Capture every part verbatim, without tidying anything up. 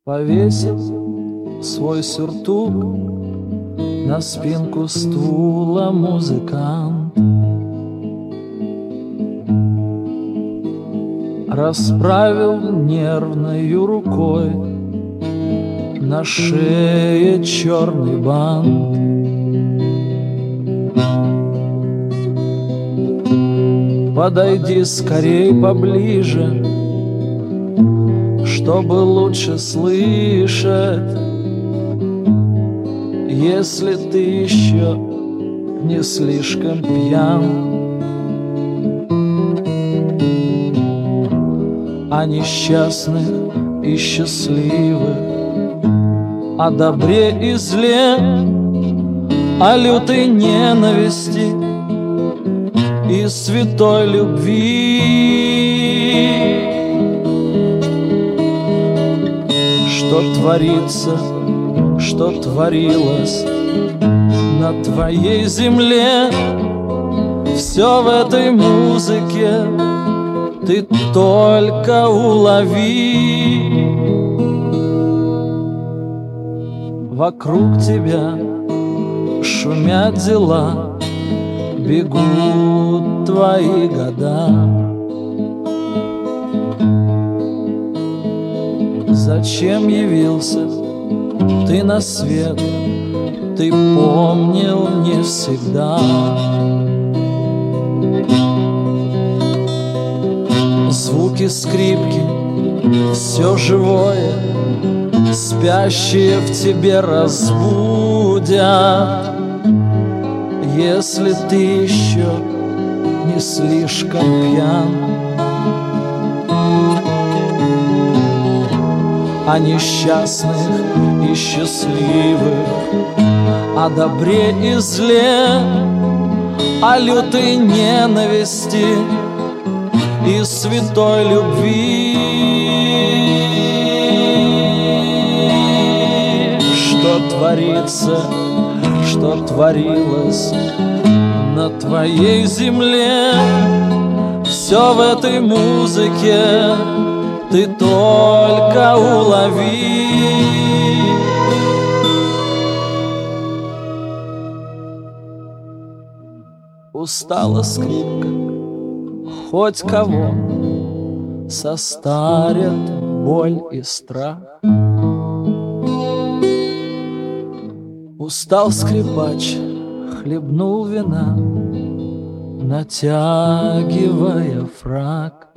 Повесил свой сюртук на спинку стула музыкант. Расправил нервною рукой на шее черный бант. Подойди скорей поближе, чтобы лучше слышать, если ты еще не слишком пьян. О несчастных и счастливых, о добре и зле, о лютой ненависти и святой любви. Что творится, что творилось на твоей земле, все в этой музыке ты только улови. Вокруг тебя шумят дела, бегут твои года. Зачем явился ты на свет, ты помнил не всегда. Звуки скрипки, все живое, спящие в тебе разбудят, если ты еще не слишком пьян. О несчастных и счастливых, о добре и зле, о лютой ненависти и святой любви. Что творится, что творилось на твоей земле, все в этой музыке ты только улови. Устала скрипка, хоть кого состарят боль и страх. Устал скрипач, хлебнул вина, натягивая фрак.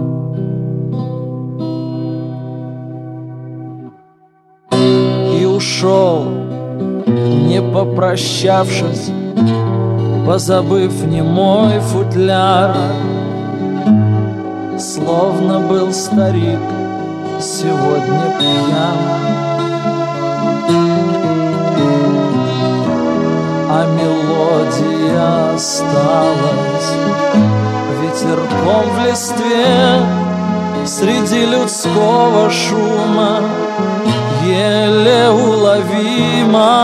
И ушел, не попрощавшись, позабыв немой футляр. Словно был старик сегодня пьян, а мелодия осталась ветерком в листве среди людского шума, еле уловима.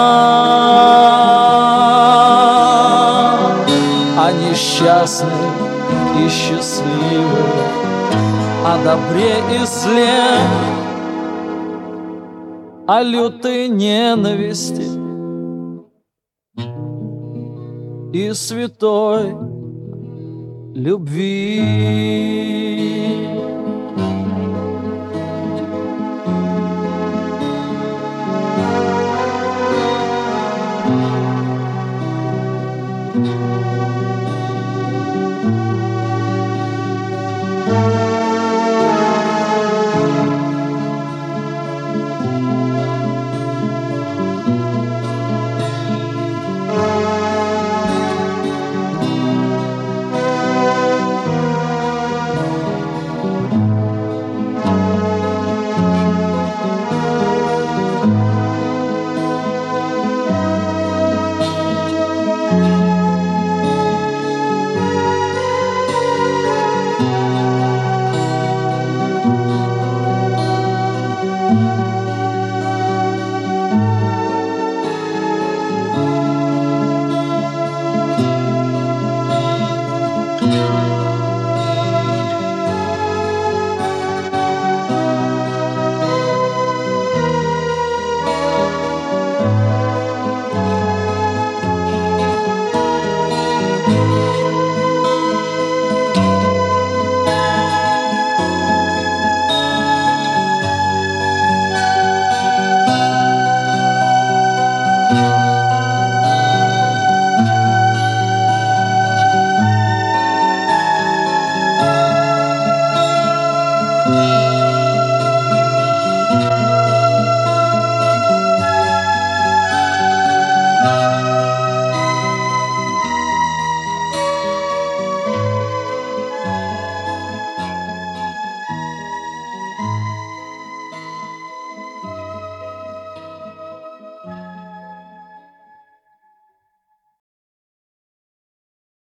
О несчастных и счастливых, о добре и зле, о лютой ненависти и святой любви.